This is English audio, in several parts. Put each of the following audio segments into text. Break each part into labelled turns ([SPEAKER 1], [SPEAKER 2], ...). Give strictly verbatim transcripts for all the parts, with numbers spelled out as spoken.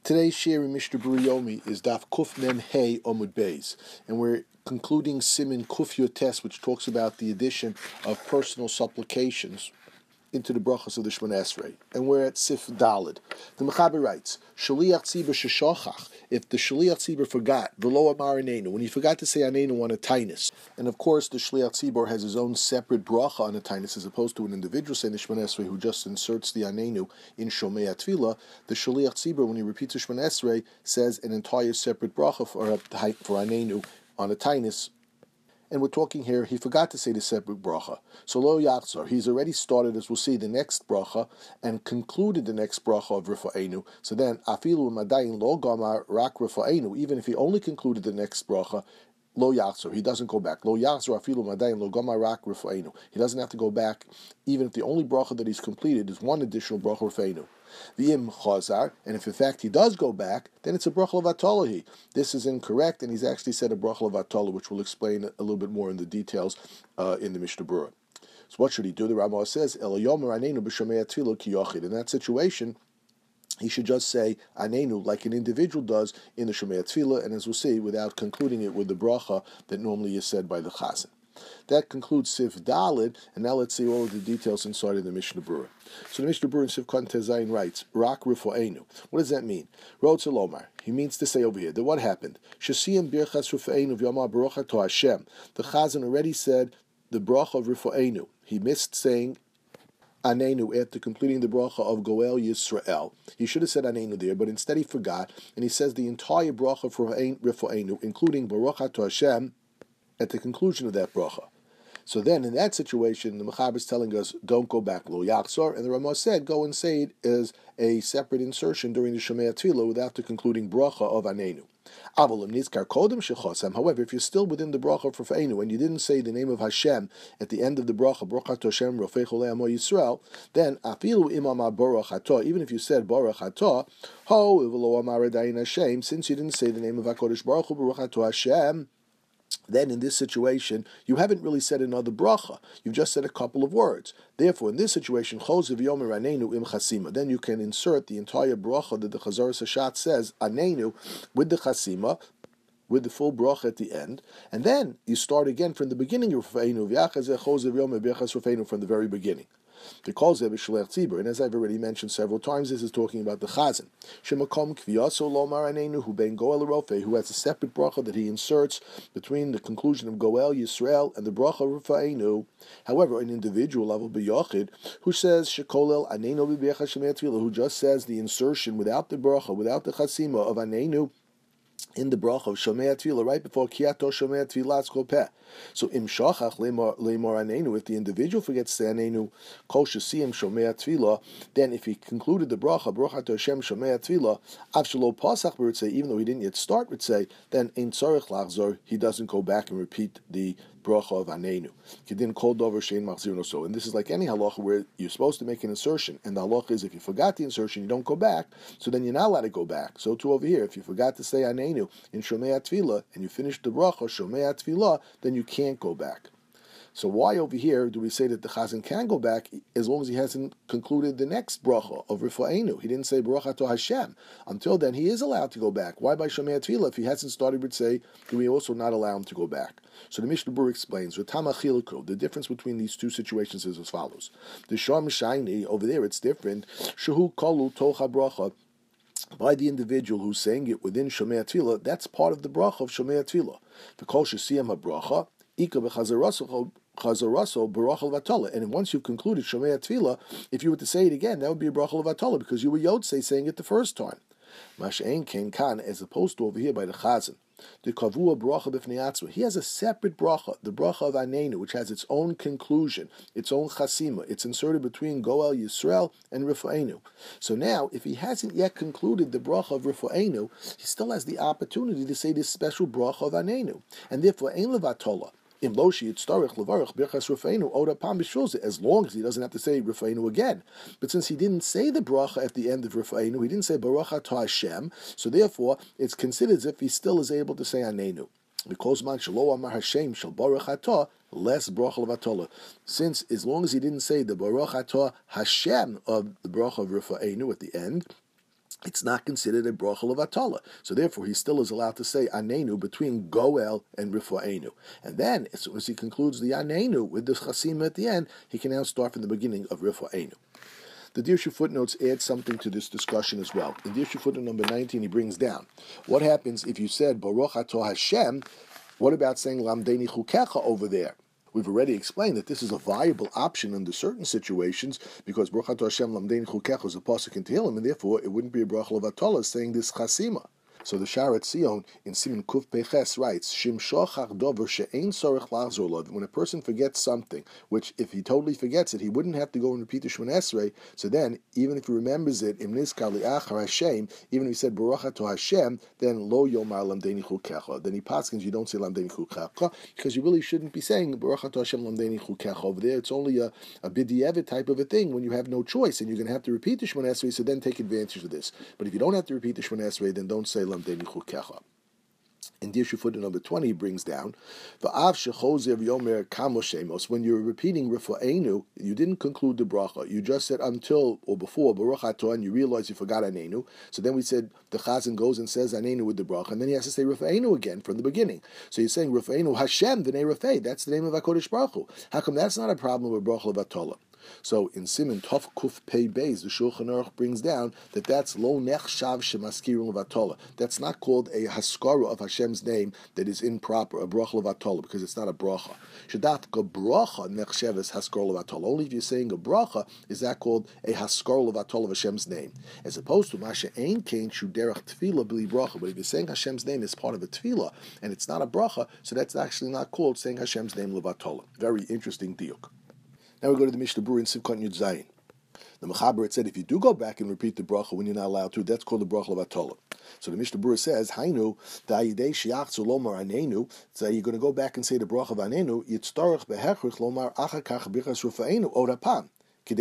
[SPEAKER 1] Today's share in Mishnah Berurah Yomi is Daf Kuf Mem Hey Omud Beis, and we're concluding Siman Kuf Yotes, which talks about the addition of personal supplications into the brachas of the Shemona Esrei, and we're at Sif Dalid. The Mechaber writes, Shaliach Tzibur Sheshachach, if the Shaliach Tzibur forgot, V'lo Amar Anenu, when he forgot to say Anenu on a tainus, and of course the Shaliach Tzibur has his own separate bracha on a tainus, as opposed to an individual saying the Shemona Esrei who just inserts the Anenu in Shomei Tefillah. The Shaliach Tzibur, when he repeats the Shemona Esrei, says an entire separate bracha for, for Anenu on a tainus. And we're talking here, he forgot to say the separate bracha. So lo yachzor, he's already started, as we'll see, the next bracha, and concluded the next bracha of Rifa'enu. So then, afilu madayin lo gamar rak Rifa'enu, even if he only concluded the next bracha, lo yachzor, he doesn't go back. Lo yachzor afilu madayin lo gamar rak Rifa'enu. He doesn't have to go back, even if the only bracha that he's completed is one additional bracha Rifa'enu. V'im chazar, and if in fact he does go back, then it's a bracha of atolahi. This is incorrect, and he's actually said a bracha of atolah, which we'll explain a little bit more in the details uh, in the Mishnah Berurah. So what should he do? The Ramah says, El yomer anenu b'shomei tefillah ki yochid. In that situation, he should just say anenu like an individual does in the Shomei Tefillah, and as we'll see, without concluding it with the bracha that normally is said by the chazan. That concludes Sif Dalid, and now let's see all of the details inside of the Mishnah Berurah. So the Mishnah Berurah in Sif Kon Tezayin writes, Rak Rifa'enu. What does that mean? Rotz Elomar. He means to say over here that what happened? Shasiyim Birchas Rifa'enu v'Yomar Baruch to Hashem. The Chazan already said the bracha of Rifa'enu. He missed saying Anenu after completing the bracha of Goel Yisrael. He should have said Anenu there, but instead he forgot, and he says the entire bracha for Rifa'enu, including Baruch to Hashem, at the conclusion of that bracha. So then, in that situation, the Mechaber is telling us, don't go back, lo yachzor, and the Ramah said, go and say it as a separate insertion during the Shomei Tefillah without the concluding bracha of Anenu. Avolim nizkar kodem shechosam. However, if you're still within the bracha for Rifa'enu and you didn't say the name of Hashem at the end of the bracha, Baruch to Hashem Rofei Cholei Amo Yisrael, then afilu imam Baruch Atah, even if you said Baruch Atah, ho ivlo amar Dayin Hashem, since you didn't say the name of Hakadosh Baruch Hu Baruch to Hashem, then in this situation, you haven't really said another bracha. You've just said a couple of words. Therefore, in this situation, chosev yomer anenu im chasima. Then you can insert the entire bracha that the Chazaras Hashat says, anenu, with the chasima, with the full bracha at the end. And then you start again from the beginning of Rifa'enu, v'yachazeh chosev yomer birchas Rifa'enu, from the very beginning. The calls Shaliach Tzibur, and as I've already mentioned several times, this is talking about the Chazan. Shemakom Kviyaso Lomar Anenu, who ben Goel Rofe, who has a separate bracha that he inserts between the conclusion of Goel Yisrael and the bracha Rifa'enu. However, an individual level B'Yochid, who says Shekolel Anenu B'Becha Shemei Tefillah, who just says the insertion without the bracha, without the chasima of Anenu in the bracha of Shomei Tefillah, right before Kiyato Shomei Tefillah Tzkopeh. So im shachach leimor anenu, if the individual forgets to say anenu kol shasiyim Shomei Tefillah, then if he concluded the bracha Baruch to Hashem Shomei Tefillah av shelo pasach b'ritzei, even though he didn't yet start ritzei, then ein tzarich lachzor, he doesn't go back and repeat the bracha of anenu. He didn't call dover shein machzir no so. And this is like any halacha where you're supposed to make an insertion, and the halacha is if you forgot the insertion, you don't go back. So then you're not allowed to go back. So too over here, if you forgot to say anenu in Shomei Tefillah and you finished the bracha Shomei Tefillah, then you can't go back. So why over here do we say that the Chazan can go back as long as he hasn't concluded the next bracha of Rifa'enu? He didn't say Baruch to Hashem. Until then, he is allowed to go back. Why by Shomei Tefillah? If he hasn't started with say, do we also not allow him to go back? So the Mishnah Berurah explains, the difference between these two situations is as follows. The Sham Shaini, over there it's different. Shehu Kolu Tocha Bracha, by the individual who's saying it within Shomei Tefillah, that's part of the bracha of Shomei Tefillah. The Kol Shesiyam HaBracha, Ika B'Chazaraso Chazaraso Barachal Vatola. And once you've concluded Shomei Tefillah, if you were to say it again, that would be a Barachal Vatola, because you were Yotzei saying it the first time. Masha'en Ken Kan, as opposed to over here by the Chazan. The Kavua Bracha B'fnei Atzma. He has a separate bracha, the bracha of Anenu, which has its own conclusion, its own chasima. It's inserted between Goel Yisrael and Rifa'enu. So now, if he hasn't yet concluded the bracha of Rifa'enu, he still has the opportunity to say this special bracha of Anenu. And therefore, Ein Levatola. As long as he doesn't have to say Rifa'enu again. But since he didn't say the bracha at the end of Rifa'enu, he didn't say Baruch to Hashem, so therefore it's considered as if he still is able to say Anenu. Because man shelo amar Hashem shel Baruch atah, less bracha levatola. Since as long as he didn't say the Baruch atah Hashem of the bracha of Rifa'enu at the end, it's not considered a bracha levatala. So therefore, he still is allowed to say anenu between goel and rifu'enu. And then, as soon as he concludes the anenu with the chasima at the end, he can now start from the beginning of rifu'enu. The Dirshu footnotes add something to this discussion as well. In Dirshu footnote number nineteen, he brings down, what happens if you said Baruch Atah Hashem, what about saying Lamdeni Chukecha over there? We've already explained that this is a viable option under certain situations because Baruch Atah Hashem Lamdeni Chukecha is a pasuk in Tehillim, and therefore it wouldn't be a bracha levatala saying this chasima. So the Sharet Sion in Siman Kuf Peches writes, Shim shochach dover she'ein sorech lachzor lo. When a person forgets something, which if he totally forgets it, he wouldn't have to go and repeat the Shemon Esrei. So then, even if he remembers it, im nizkar li'achar Hashem, even if he said Baruch Atah Hashem, then lo yomar lamdeni chukecha. Then he paskins, you don't say lamdeni chukecha, because you really shouldn't be saying Baruch Atah Hashem lamdeni chukecha over there. It's only a, a b'di'evet type of a thing when you have no choice, and you're going to have to repeat the Shemon Esrei, so then take advantage of this. But if you don't have to repeat the Shemon Esrei, then don't say lamdeni chukecha. In Dirshu footnote number twenty, he brings down, when you're repeating Rifu'enu, you didn't conclude the bracha. You just said until or before Baruch Atah, and you realize you forgot Anenu. So then we said the Chazan goes and says Anenu with the bracha, and then he has to say Rifu'enu again from the beginning. So you're saying Rifu'enu Hashem v'nei Rafei. That's the name of HaKadosh Baruch Hu. How come that's not a problem with bracha levatala? So in Siman Tov Kuf Pei Beis, the Shulchan Aruch brings down that that's lo nechshav shemaskiru levatola. That's not called a haskara of Hashem's name that is improper, a bracha levatola, because it's not a bracha. Shadafka bracha nechsheves haskara levatola. Only if you're saying a bracha is that called a haskara levatola of Hashem's name, as opposed to masha ein kain shuderach tefila b'li bracha. But if you're saying Hashem's name is part of a tefila and it's not a bracha, so that's actually not called saying Hashem's name levatola. Very interesting diuk. Now we go to the Mishnah Berurah in Sivkot Yud Zayin. The Mechaber, it said if you do go back and repeat the bracha when you're not allowed to, that's called the bracha levatala. So the Mishnah Berurah says, Hainu da'idei shiachzu lomar anenu. So you're going to go back and say the bracha of anenu. Yitztarich behechrich lomar achakach bichas rufaenu odapam.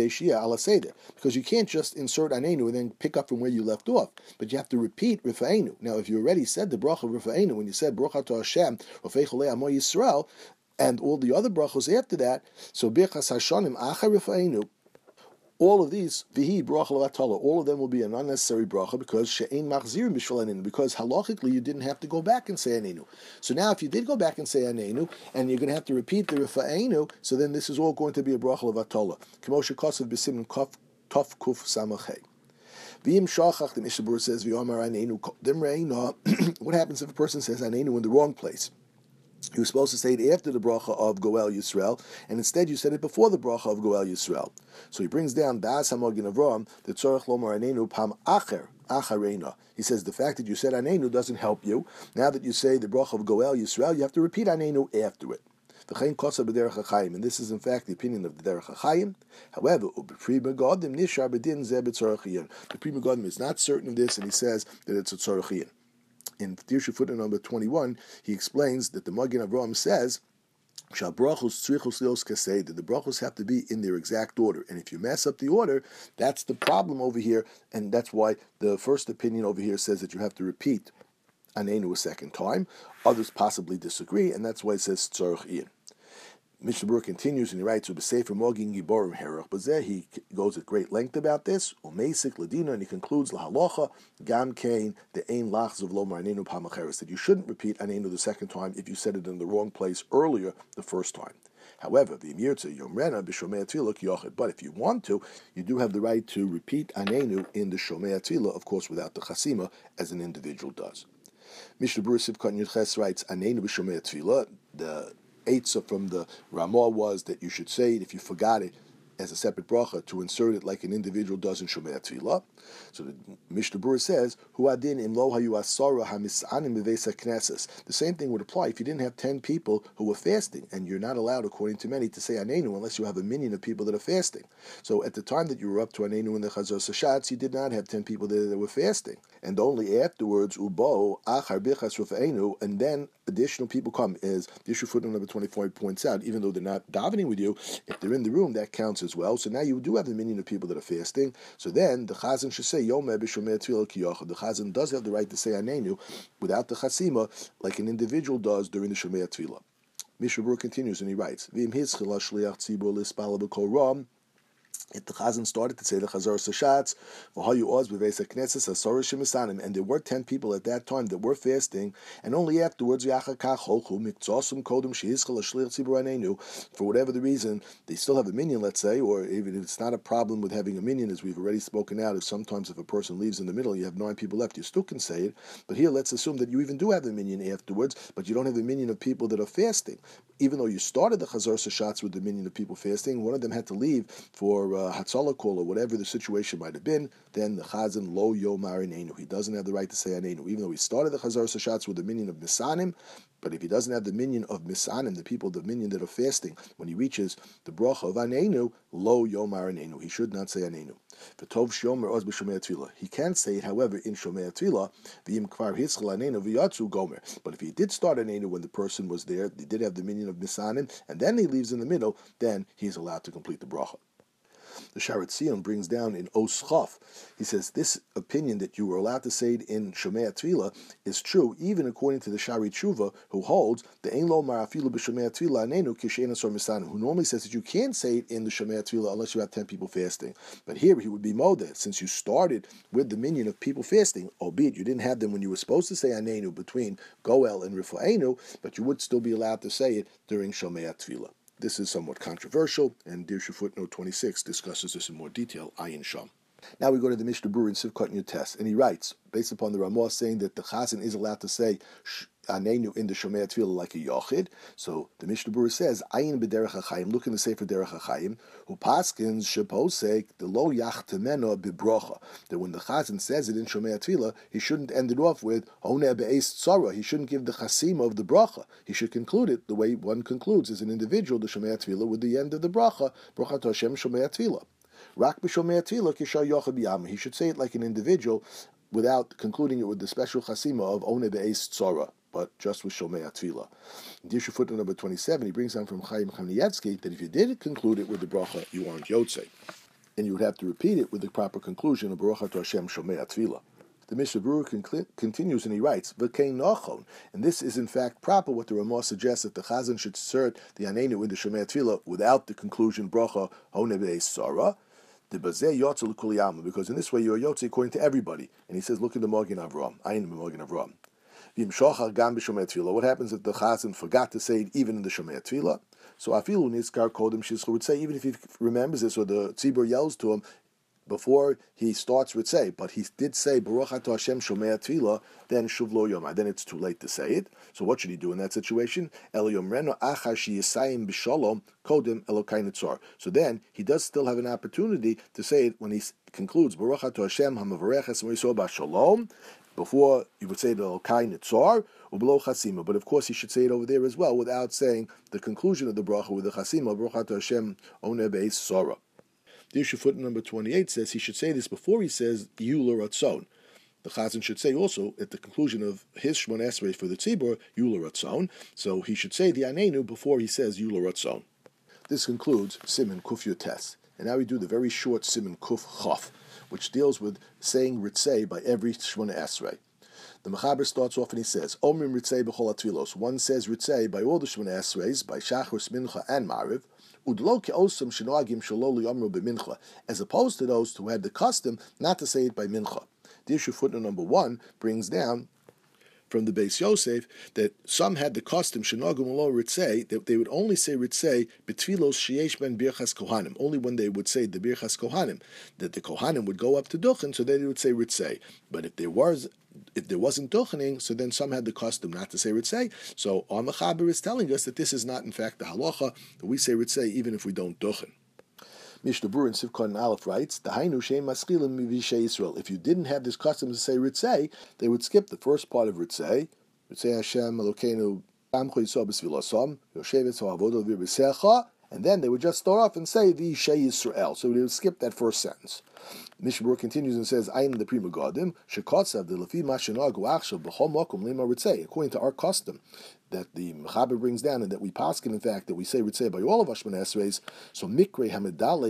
[SPEAKER 1] Because you can't just insert anenu and then pick up from where you left off, but you have to repeat rifaenu. Now, if you already said the bracha of rifaenu when you said Baruch Atah Hashem Rafei Cholei Amo Yisrael, and all the other brachos after that, so birchas hashanim achar rifaenu, all of these vihi bracha levatala, all of them will be an unnecessary bracha because she'ein machzirim b'shvil anenu, because halachically you didn't have to go back and say anenu. So now if you did go back and say anenu, and you're going to have to repeat the rifaenu, so then this is all going to be a bracha levatala. K'moshe kosav b'simin tof kuf samachay. V'im shachach, the Mishnah Berurah says v'yomar anenu dimreina. What happens if a person says anenu in the wrong place? You were supposed to say it after the bracha of Goel Yisrael, and instead you said it before the bracha of Goel Yisrael. So he brings down Ba'as HaMagen Avraham, the Tzorech Lomar Anenu Pam Acher, Achareina. He says the fact that you said Anenu doesn't help you. Now that you say the bracha of Goel Yisrael, you have to repeat Anenu after it. And this is in fact the opinion of the Derech HaChaim. However, the Pri Megadim is not certain of this, and he says that it's a Tzorech. In Dirshu footnote number twenty-one, he explains that the Magen Avraham says that the brachos have to be in their exact order, and if you mess up the order, that's the problem over here, and that's why the first opinion over here says that you have to repeat anenu a second time. Others possibly disagree, and that's why it says tzorech iyan. Mishnah Berurah continues and he writes, "U'b'sefer mogin giborim herach." But there he goes at great length about this. U'meisik ladina, and he concludes lahalocha gam kain the ein lachzav lomar anenu pamacheres, that you shouldn't repeat anenu the second time if you said it in the wrong place earlier the first time. However, the v'yirtze yomrena b'shomei tefillah kiyochid. But if you want to, you do have the right to repeat anenu in the shomei tefillah, of course, without the chasima, as an individual does. Mishnah Berurah Sivkot Yud Ches writes, anenu b'shomei tefillah. The Eitzah from the Ramah was that you should say it if you forgot it as a separate bracha, to insert it like an individual does in Shomei Tefillah. So the Mishnah Berurah says, "Hu adin im lo hayu asara hamisanim beveis hakneses." The same thing would apply if you didn't have ten people who were fasting, and you're not allowed, according to many, to say anenu unless you have a minion of people that are fasting. So at the time that you were up to anenu in the Chazar Sashatz, you did not have ten people there that were fasting, and only afterwards ubo achar bichas rufeinu, and then additional people come. As the issue footnote number twenty-four points out, even though they're not davening with you, if they're in the room, that counts as well. So now you do have the minion of people that are fasting. So then the Chazan should say Yomeh b'shomei tefillah kiyochad. The Chazan does have the right to say anenu without the chasima, like an individual does during the Shomei Tefillah. Mishnah Berurah continues and he writes, "V'im hischila shliach tzibur lispala b'kol ram." If the Chazan started to say the Chazar Sashatz, and there were ten people at that time that were fasting, and only afterwards, for whatever the reason, they still have a minyan, let's say, or even if it's not a problem with having a minyan, as we've already spoken out, if sometimes if a person leaves in the middle, you have nine people left, you still can say it. But here, let's assume that you even do have a minyan afterwards, but you don't have a minyan of people that are fasting. Even though you started the Chazar Sashatz with the minyan of people fasting, one of them had to leave for uh, Hatzalah call or whatever the situation might have been, then the Chazan lo yomar anenu. He doesn't have the right to say anenu, even though he started the Chazar Sashatz with the minyan of Misanim. But if he doesn't have the minyan of Misanim, the people, the minyan that are fasting, when he reaches the bracha of anenu, lo yomar anenu. He should not say anenu. V'tov shomer oz b'shomei tefillah. He can say it, however, in shomei tefillah. V'im kvar hitzchel anenu v'yatzu gomer. But if he did start anenu when the person was there, he did have the minyan of Misanim, and then he leaves in the middle, then he's allowed to complete the bracha. The Sharet Zion brings down in Os Chaf. He says this opinion that you were allowed to say it in Shomei Tefillah is true, even according to the Shari Tshuva, who holds the Ein Lo Marafilu b'Shomei Tefillah Anenu Kishein Asor Misanim, who normally says that you can't say it in the Shomei Tefillah unless you have ten people fasting. But here he would be modeh, since you started with the minyan of people fasting, albeit you didn't have them when you were supposed to say Anenu between Goel and Rifa'enu, but you would still be allowed to say it during Shomei Tefillah. This is somewhat controversial, and Dirshu footnote twenty-six discusses this in more detail, Ayin Sham. Now we go to the Mishnah Berurah in Sivkot Yutes, and he writes, based upon the Ramah saying that the Chazan is allowed to say Anenu in the Shomei Tefillah like a Yochid. So the Mishnah Berurah says, Ayin b'derech HaChaim, look in the Sefer Derech HaChaim, who paskins sheposek the lo yachtemeno bibrocha, that when the Chazan says it in Shomei Tefillah, he shouldn't end it off with Honeh be'es tzara. He shouldn't give the chasima of the bracha. He should conclude it the way one concludes as an individual, the Shomei Tefillah, with the end of the bracha, Bracha to Hashem Shomei Tefillah. Rak b'Shomei Tefillah kishar yochid b'yam. He should say it like an individual without concluding it with the special chasima of Honeh be'es tzara, but just with Shomei Tefillah. In Dirshu footnote number twenty-seven, he brings down from Chaim Kanievsky that if you did conclude it with the bracha, you aren't Yotzei, and you would have to repeat it with the proper conclusion of Baruch Atah Hashem Shomei Tefillah. The Mishnah Berurah continues and he writes, V'kein nachon, and this is in fact proper what the Ramah suggests, that the Chazan should insert the Anenu in the Shomei Tefillah without the conclusion bracha Honeh be'es tzara, the bazeh yotzel l'kul, because in this way you are Yotzei according to everybody. And he says, look in the Magen Avraham, Ayin b'Magen Avraham. What happens if the Chazan forgot to say it even in the Shomei Tefillah? So afilu nizkar kodem shizchur would say, even if he remembers this or the tzibur yells to him before he starts Ritzei, but he did say Baruch Atah Hashem Shomei Tefillah, then Shuv Lo Yomar, then it's too late to say it. So what should he do in that situation? El Yomreno Achar Sheyisayim B'Shalom Kodem Elokai Nitzor. So then he does still have an opportunity to say it when he concludes Baruch Atah Hashem Hamavarech Es Moisor B'Shalom, before you would say the Elokai Nitzor U'B'Lo Chasima. But of course he should say it over there as well without saying the conclusion of the bracha with the Chasima Baruch Atah Hashem Honeh be'es tzara. The issue footnote number twenty-eight says he should say this before he says Yula Ratzon. The Chazan should say also at the conclusion of his Shmon Esrei for the Tzibur, Yula Ratzon. So he should say the Anenu before he says Yula Ratzon. This concludes Siman Kuf Yutes. And now we do the very short Siman Kuf Chaf, which deals with saying Ritzei by every Shmon Esrei. The Mechaber starts off and he says, Omrim Ritzei b'chol atfilos. One says Ritzei by all the Shmon Esreis, by Shachar, Mincha, and Mariv, as opposed to those who had the custom not to say it by mincha. The issue footnote number one brings down from the Beis Yosef that some had the custom shenagum lo ritzei, that they would only say ritzei betfilos sheyesh ben birchas kohanim, only when they would say the birchas kohanim, that the kohanim would go up to duchen, so they would say ritzei. But if there was If there wasn't duchening, so then some had the custom not to say ritzei. So our Mechaber is telling us that this is not in fact the halacha, that we say ritzei even if we don't duchen. Mishnah Berurah in Sivkot and Aleph writes, "Dahainu sheim maskilim mivishay Yisrael." If you didn't have this custom to say ritzei, they would skip the first part of ritzei. Ritzei Hashem Elokeinu Amcho Yisrael b'Svilasam Yoshevet Ha'avodah V'Besecha, and then they would just start off and say the Shei Yisrael. So they would skip that first sentence. Mishnah Berurah continues and says, "Ayin the Prima Gadim Shekotzav the Lefi Mashenag U'Achshav B'Chol Makom Lema Ritzei." According to our custom that the Mechaber brings down, and that we paskin in fact that we say Ritzei by all of our Shmon Esreis. So Mikrei Hamidalig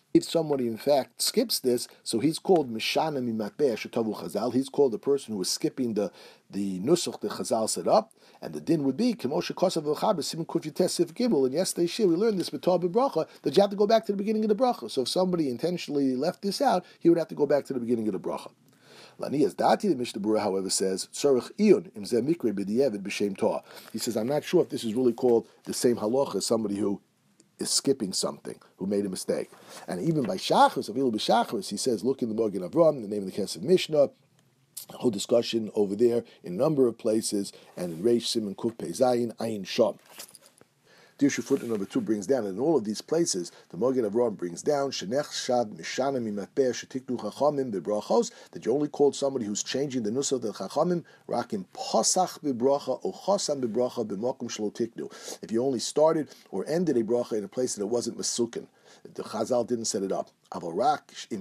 [SPEAKER 1] If somebody in fact skips this, so he's called Mishana Mimatbeh Shetavu Chazal. He's called the person who is skipping the the nusach that Chazal set up, and the din would be Kemoshe Kosav V'Chaber Simon Kuf Yites Sif Gimel. And yesterday shir we learned this B'Tov B'Bracha that you have to go back to the beginning of the bracha. So if somebody intentionally left this out, he would have to go back to the beginning of the bracha. Lanias Dati, the Mishnah Berurah, however, says Tzarich Iyun Im Zeh Mikre B'Diavad B'Shem Torah. He says, I'm not sure if this is really called the same halacha as somebody who is skipping something, who made a mistake. And even by Shachris, Avilu B'Shachris, he says, look in the Magen Avram, the name of the Kesef Mishnah, a whole discussion over there in a number of places, and in Reish Simon Kuf Pei Zayin Ayin Sham. Dirshu footnote number two brings down, and in all of these places, the Magen Avram brings down, Shenech Shad Mishana Mimatbeh Shetiknu Chachamim B'Brachos, that you only called somebody who's changing the nusach of the Chachamim, Rakim Pasach B'Bracha or Chasam B'Bracha B'Mokum Shlo Tiknu. If you only started or ended a bracha in a place that it wasn't Mesukin, the Chazal didn't set it up. But if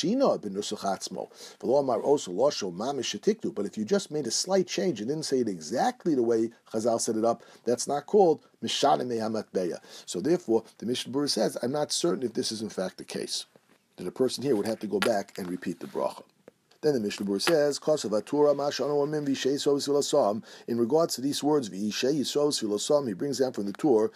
[SPEAKER 1] you just made a slight change and didn't say it exactly the way Chazal set it up, that's not called Mishana Mehamatbeya. So therefore, the Mishnah Berurah says, I'm not certain if this is in fact the case, that a person here would have to go back and repeat the bracha. Then the Mishnah Berurah says, in regards to these words, he brings down from the Torah,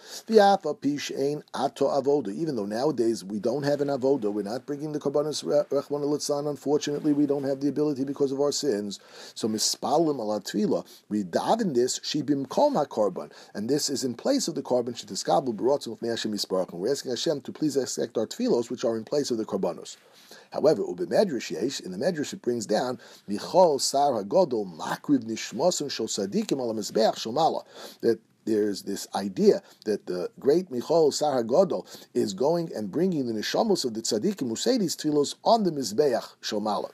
[SPEAKER 1] even though nowadays we don't have an avoda, we're not bringing the Karbanos Rechmana Litzlan, unfortunately we don't have the ability because of our sins. So mispalim ala tvila, we daven this, shibim kol ha-karban, and this is in place of the carbon, shetiskabu b'rotzim l'fnei Hashem yisparach, and we're asking Hashem to please accept our tfilos, which are in place of the Karbanos. However, in the Medrash it brings down Michol Sar Hagodol Makriv Nishmosim Shel Sadikim Al Mizbeach Shomala, that there's this idea that the great Michol Sar Hagodol is going and bringing the neshamos of the tzaddikim who say these tefillos on the Mizbeach Shomala.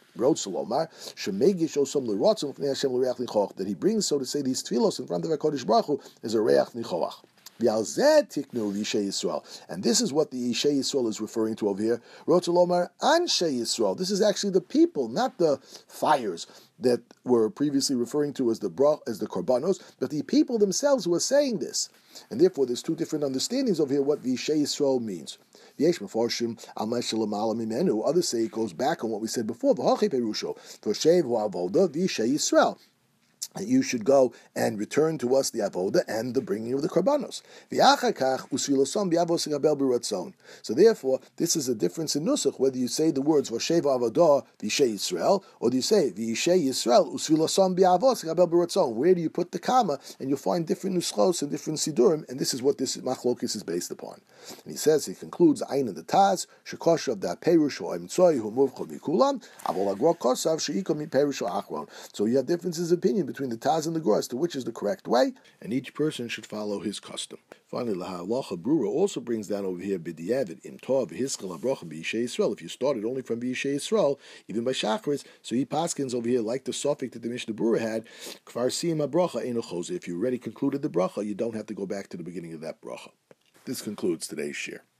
[SPEAKER 1] That he brings, so to say, these tefillos in front of HaKadosh Baruch Hu as a reach nichoach. And this is what the Yishei Yisrael is referring to over here. Rotzolomar Anshe Yisrael. This is actually the people, not the fires that were previously referring to as the brach, as the korbanos, but the people themselves who are saying this. And therefore, there's two different understandings over here what the Yishei Yisrael means. Others say it goes back on what we said before. That you should go and return to us the avoda and the bringing of the karbanos. So therefore, this is a difference in nusach, whether you say the words V'sheva avodah v'yishei Yisrael, or do you say v'yishei Yisrael usvilosam bi'avos gabel b'ratzon. Where do you put the comma? And you'll find different nuschos and different sidurim, and this is what this machlokis is based upon. And he says, he concludes, Ayin the Taz, Shekosha of that Perush or Emtsoi, who moved Vikulam, Avol Agro Kosav, Sheiko mi Perush or Achron. So you have differences of opinion between the Taz and the Gur as to which is the correct way, and each person should follow his custom. Finally, Lahalacha Brura also brings down over here B'diavad, Im Tov, Hiskel, Abrocha, B'yishei Yisrael. If you started only from B'yishei Yisrael, even by Shachris, so he paskins over here, like the suffix that the Mishnah Brura had, Kfar Siyim Abrocha, Eino Chose. If you already concluded the bracha, you don't have to go back to the beginning of that bracha. This concludes today's shir.